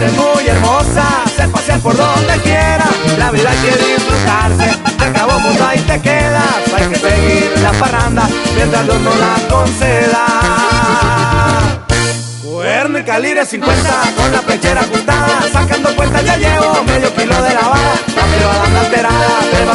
eres muy hermosa, se pasear por donde quiera, la vida hay que disfrutarse, al cabo mundo ahí te quedas, hay que seguir la parranda, mientras Dios no la conceda. Cuerno y calibre 50, con la pechera ajustada, sacando cuenta ya llevo medio kilo de la vara, la privada anda alterada,